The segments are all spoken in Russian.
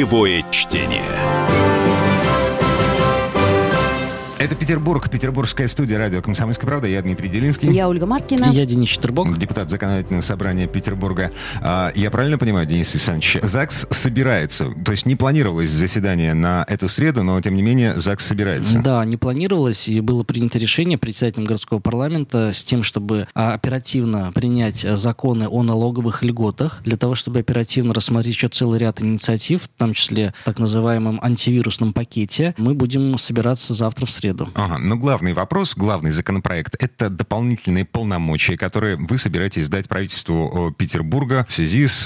Живое чтение. Это Петербург, петербургская студия радио «Комсомольская правда». Я Дмитрий Делинский. Я Ольга Маркина. Я Денис Четербок. Депутат Законодательного собрания Петербурга. Я правильно понимаю, Денис Александрович, ЗАГС собирается? То есть не планировалось заседание на эту среду, но тем не менее ЗАГС собирается? Да, не планировалось, и было принято решение председателем городского парламента с тем, чтобы оперативно принять законы о налоговых льготах, для того, чтобы оперативно рассмотреть еще целый ряд инициатив, в том числе в так называемом антивирусном пакете. Мы будем собираться завтра в среду. Ага, но главный вопрос, главный законопроект — это дополнительные полномочия, которые вы собираетесь дать правительству Петербурга в связи с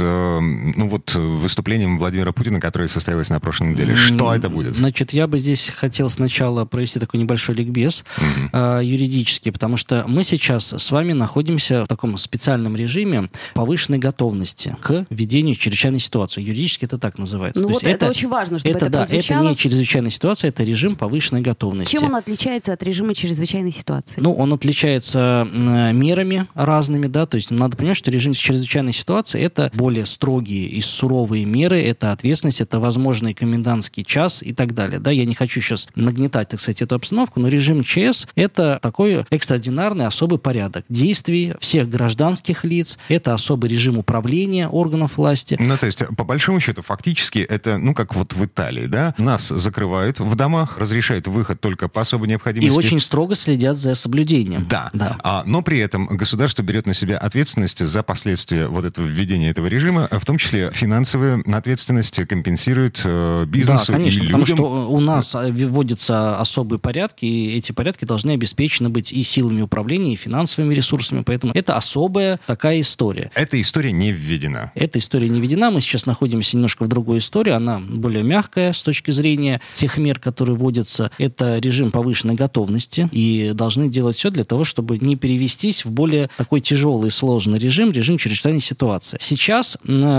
выступлением Владимира Путина, которое состоялось на прошлой неделе. Что это будет? Значит, я бы здесь хотел сначала провести такой небольшой ликбез юридический, потому что мы сейчас с вами находимся в таком специальном режиме повышенной готовности к введению чрезвычайной ситуации. Юридически это так называется. Ну вот это очень важно, чтобы это прозвучало. Это не чрезвычайная ситуация, это режим повышенной готовности. Чем он отличается от режима чрезвычайной ситуации? Ну, он отличается мерами разными, да, то есть надо понимать, что режим чрезвычайной ситуации — это более строгие и суровые меры, это ответственность, это возможный комендантский час и так далее, да. Я не хочу сейчас нагнетать, так сказать, эту обстановку, но режим ЧС — это такой экстраординарный особый порядок действий всех гражданских лиц, это особый режим управления органов власти. Ну, то есть, по большому счету, фактически это, как вот в Италии, да, нас закрывают в домах, разрешают выход только по особой необходимости. И очень строго следят за соблюдением. Да. Но при этом государство берет на себя ответственность за последствия вот этого введения этого режима, в том числе финансовую ответственность компенсирует бизнесу, да, конечно, и людям. Потому что у нас вводятся особые порядки, и эти порядки должны обеспечены быть и силами управления, и финансовыми ресурсами, поэтому это особая такая история. Эта история не введена. Эта история не введена, мы сейчас находимся немножко в другой истории, она более мягкая с точки зрения тех мер, которые вводятся. Это режим повышенной готовности, и должны делать все для того, чтобы не перевестись в более такой тяжелый и сложный режим чрезвычайной ситуации. Сейчас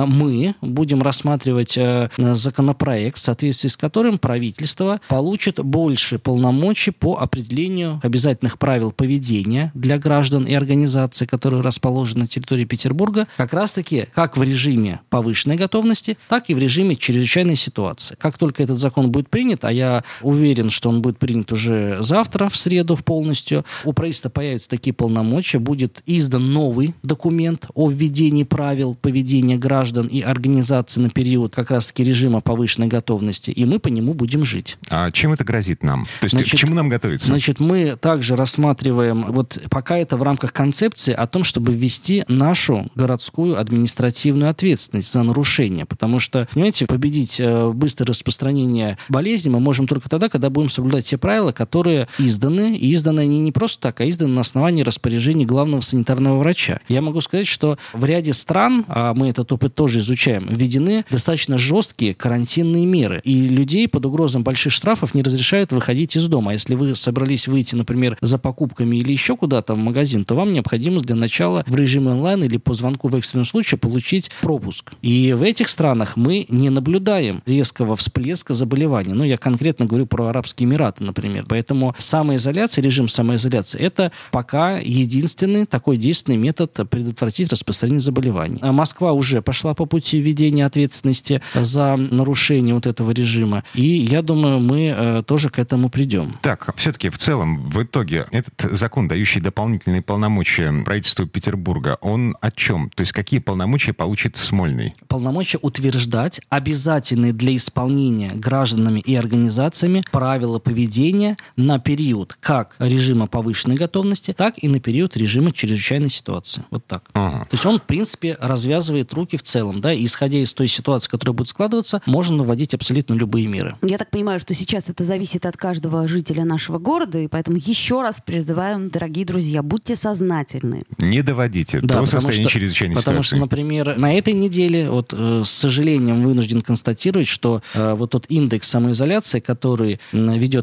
мы будем рассматривать законопроект, в соответствии с которым правительство получит больше полномочий по определению обязательных правил поведения для граждан и организаций, которые расположены на территории Петербурга, как раз-таки как в режиме повышенной готовности, так и в режиме чрезвычайной ситуации. Как только этот закон будет принят, а я уверен, что он будет принят уже завтра, в среду полностью, у правительства появятся такие полномочия, будет издан новый документ о введении правил поведения граждан и организаций на период как раз-таки режима повышенной готовности, и мы по нему будем жить. А чем это грозит нам? То есть к чему нам готовиться? Значит, мы также рассматриваем, пока это в рамках концепции о том, чтобы ввести нашу городскую административную ответственность за нарушение, потому что, понимаете, победить быстрое распространение болезни мы можем только тогда, когда будем соблюдать те правила, которые изданы, и изданы они не просто так, а изданы на основании распоряжений главного санитарного врача. Я могу сказать, что в ряде стран, а мы этот опыт тоже изучаем, введены достаточно жесткие карантинные меры, и людей под угрозой больших штрафов не разрешают выходить из дома. А если вы собрались выйти, например, за покупками или еще куда-то в магазин, то вам необходимо для начала в режиме онлайн или по звонку в экстренном случае получить пропуск. И в этих странах мы не наблюдаем резкого всплеска заболеваний. Я конкретно говорю про Арабские Эмираты, например. Поэтому самоизоляция, режим самоизоляции — это пока единственный такой действенный метод предотвратить распространение заболеваний. А Москва уже пошла по пути введения ответственности за нарушение этого режима. И я думаю, мы тоже к этому придем. Так, все-таки в целом, в итоге, этот закон, дающий дополнительные полномочия правительству Петербурга, он о чем? То есть какие полномочия получит Смольный? Полномочия утверждать обязательные для исполнения гражданами и организациями правила поведения на период как режима повышенной готовности, так и на период режима чрезвычайной ситуации. Вот так. Ага. То есть он, в принципе, развязывает руки в целом, да, и исходя из той ситуации, которая будет складываться, можно вводить абсолютно любые меры. Я так понимаю, что сейчас это зависит от каждого жителя нашего города, и поэтому еще раз призываем, дорогие друзья, будьте сознательны. Не доводите до состояния чрезвычайной ситуации. Потому что, например, на этой неделе, с сожалением, вынужден констатировать, что тот индекс самоизоляции, который ведет Яндекс,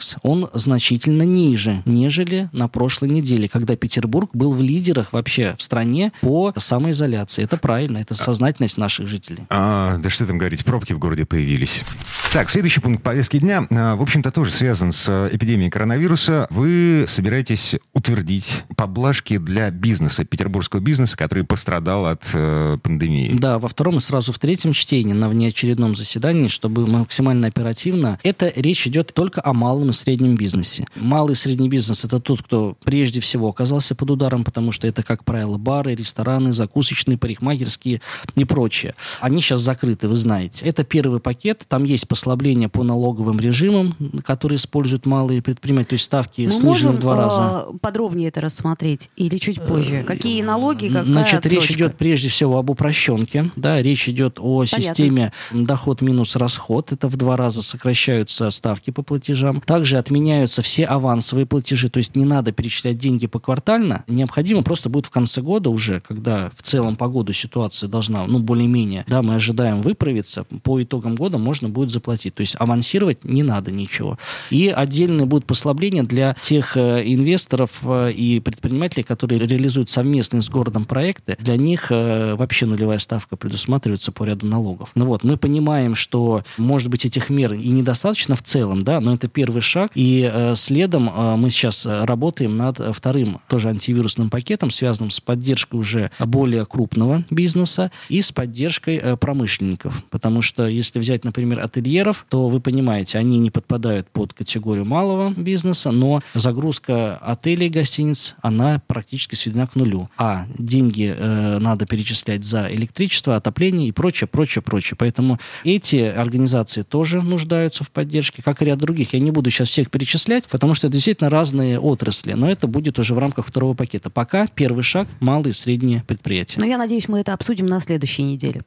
индекс, он значительно ниже, нежели на прошлой неделе, когда Петербург был в лидерах вообще в стране по самоизоляции. Это правильно, это сознательность наших жителей. Да что там говорить, пробки в городе появились. Так, следующий пункт повестки дня, в общем-то, тоже связан с эпидемией коронавируса. Вы собираетесь утвердить поблажки для бизнеса, петербургского бизнеса, который пострадал от пандемии. Да, во втором и сразу в третьем чтении, на внеочередном заседании, чтобы максимально оперативно. Это речь идет только о малом и среднем бизнесе. Малый и средний бизнес – это тот, кто прежде всего оказался под ударом, потому что это, как правило, бары, рестораны, закусочные, парикмахерские и прочее. Они сейчас закрыты, вы знаете. Это первый пакет. Там есть послабления по налоговым режимам, которые используют малые предприниматели, то есть ставки снижены в 2 раза. Подробнее это рассмотреть или чуть позже? Какие налоги, какая Значит, отсрочка? речь идет прежде всего об упрощенке. Да, речь идет о системе доход минус расход. Это в 2 раза сокращаются ставки по платежам. Также отменяются все авансовые платежи. То есть не надо перечислять деньги поквартально. Необходимо просто будет в конце года уже, когда в целом по году ситуация должна, более-менее, да, мы ожидаем выправиться, по итогам года можно будет заплатить. То есть авансировать не надо ничего. И отдельные будут послабления для тех инвесторов и предпринимателей, которые реализуют совместные с городом проекты. Для них вообще нулевая ставка предусматривается по ряду налогов. Мы понимаем, что, может быть, этих мер и недостаточно в целом, да, но это первый шаг. И следом мы сейчас работаем над вторым тоже антивирусным пакетом, связанным с поддержкой уже более крупного бизнеса и с поддержкой промышленников. Потому что, если взять, например, ательеров, то вы понимаете, они не подпадают под категорию малого бизнеса, но загрузка отелей, гостиниц, она практически сведена к нулю. А деньги надо перечислять за электричество, отопление и прочее. Поэтому эти организации тоже нуждаются в поддержке, как и ряд других. Я не буду сейчас всех перечислять, потому что это действительно разные отрасли, но это будет уже в рамках второго пакета. Пока первый шаг – малые и средние предприятия. Но я надеюсь, мы это обсудим на следующей неделе.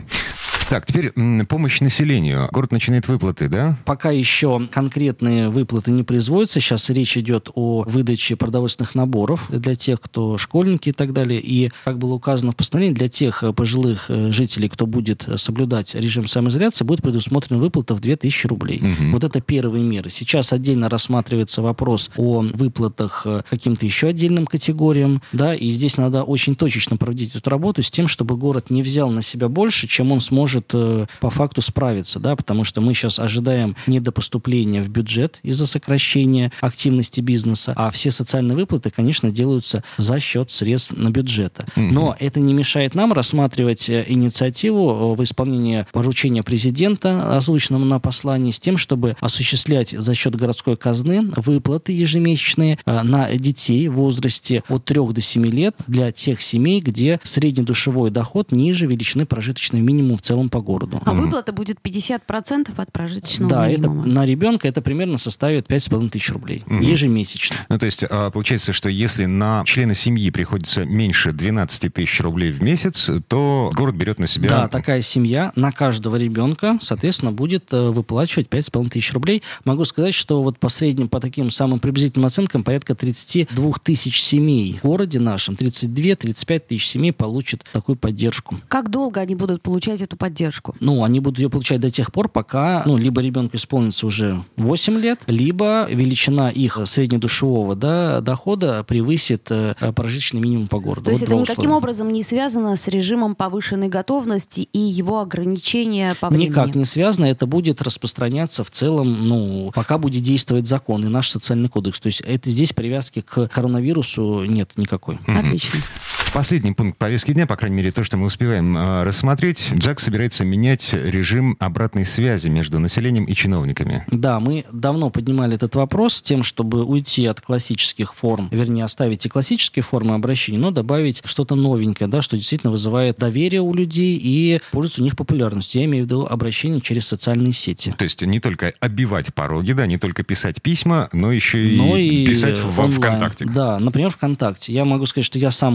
Так, теперь помощь населению. Город начинает выплаты, да? Пока еще конкретные выплаты не производятся. Сейчас речь идет о выдаче продовольственных наборов для тех, кто школьники и так далее. И, как было указано в постановлении, для тех пожилых жителей, кто будет соблюдать режим самоизоляции, будет предусмотрена выплата в 2000 рублей. Вот это первые меры. Сейчас отдельно рассматривается вопрос о выплатах каким-то еще отдельным категориям. Да, и здесь надо очень точечно проводить эту работу с тем, чтобы город не взял на себя больше, чем он сможет по факту справиться, да, потому что мы сейчас ожидаем недопоступления в бюджет из-за сокращения активности бизнеса, а все социальные выплаты, конечно, делаются за счет средств на бюджета. Но это не мешает нам рассматривать инициативу в исполнении поручения президента, озвученного на послании, с тем, чтобы осуществлять за счет городской казны выплаты ежемесячные на детей в возрасте от 3 до 7 лет для тех семей, где среднедушевой доход ниже величины прожиточного минимума в целом по городу. А выплата будет 50% от прожиточного минимума? Да, на ребенка это примерно составит 5500 рублей ежемесячно. То есть получается, что если на члена семьи приходится меньше 12 тысяч рублей в месяц, то город берет на себя... Да, такая семья на каждого ребенка, соответственно, будет выплачивать 5500 рублей. Могу сказать, что вот по таким самым приблизительным оценкам, порядка 32 тысяч семей в городе нашем, 32-35 тысяч семей получат такую поддержку. Как долго они будут получать эту поддержку? Они будут ее получать до тех пор, пока, либо ребенку исполнится уже 8 лет, либо величина их среднедушевого дохода превысит прожиточный минимум по городу. То есть это никаким образом не связано с режимом повышенной готовности и его ограничения по времени? Никак не связано. Это будет распространяться в целом, пока будет действовать закон и наш социальный кодекс. То есть здесь привязки к коронавирусу нет никакой. Отлично. Последний пункт повестки дня, по крайней мере, то, что мы успеваем рассмотреть. ЗАГС собирается менять режим обратной связи между населением и чиновниками. Да, мы давно поднимали этот вопрос с тем, чтобы уйти от классических форм, вернее, оставить и классические формы обращения, но добавить что-то новенькое, да, что действительно вызывает доверие у людей и пользуется у них популярностью. Я имею в виду обращение через социальные сети. То есть не только оббивать пороги, да, не только писать письма, но еще и писать в ВКонтакте. Да, например, ВКонтакте. Я могу сказать, что я сам уже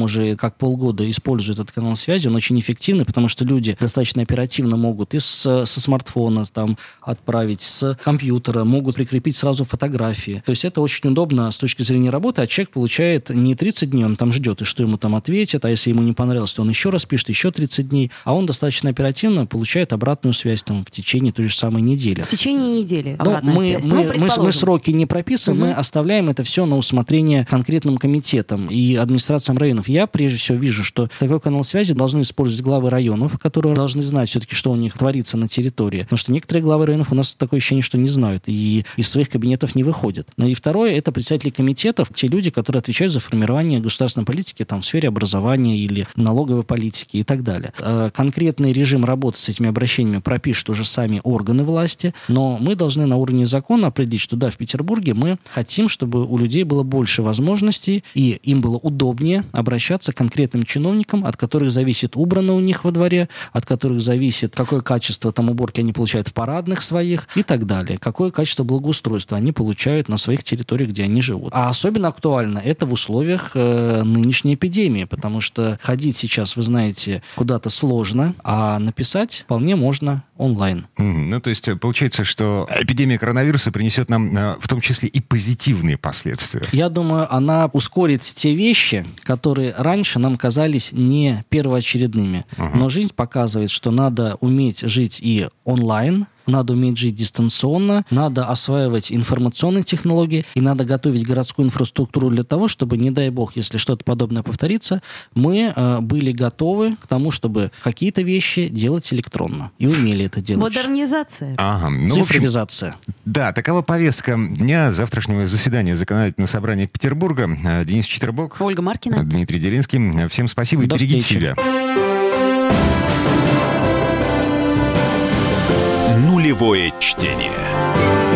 как полгода используют этот канал связи, он очень эффективный, потому что люди достаточно оперативно могут и со смартфона там отправить, с компьютера, могут прикрепить сразу фотографии. То есть это очень удобно с точки зрения работы, а человек получает не 30 дней, он там ждет, и что ему там ответят, а если ему не понравилось, то он еще раз пишет, еще 30 дней, а он достаточно оперативно получает обратную связь там в течение той же самой недели. В течение недели обратная связь. Мы сроки не прописываем, мы оставляем это все на усмотрение конкретным комитетам и администрациям районов. Я прежде всего вижу, что такой канал связи должны использовать главы районов, которые должны знать все-таки, что у них творится на территории. Потому что некоторые главы районов у нас такое ощущение, что не знают и из своих кабинетов не выходят. И второе, это председатели комитетов, те люди, которые отвечают за формирование государственной политики там, в сфере образования или налоговой политики и так далее. Конкретный режим работы с этими обращениями пропишут уже сами органы власти, но мы должны на уровне закона определить, что да, в Петербурге мы хотим, чтобы у людей было больше возможностей и им было удобнее обращаться к конкретным чиновникам, от которых зависит убрано у них во дворе, от которых зависит, какое качество там уборки они получают в парадных своих и так далее, какое качество благоустройства они получают на своих территориях, где они живут. А особенно актуально это в условиях нынешней эпидемии, потому что ходить сейчас, вы знаете, куда-то сложно, а написать вполне можно онлайн. Ну, то есть получается, что эпидемия коронавируса принесет нам в том числе и позитивные последствия. Я думаю, она ускорит те вещи, которые раньше нам казались не первоочередными. Но жизнь показывает, что надо уметь жить и онлайн, надо уметь жить дистанционно, надо осваивать информационные технологии и надо готовить городскую инфраструктуру для того, чтобы, не дай бог, если что-то подобное повторится, мы были готовы к тому, чтобы какие-то вещи делать электронно и умели это делать. Модернизация. Ага, цифровизация. Да, такова повестка дня завтрашнего заседания Законодательного собрания Петербурга. Денис Четербок, Ольга Маркина, Дмитрий Делинский. Всем спасибо и берегите себя. Нулевое чтение.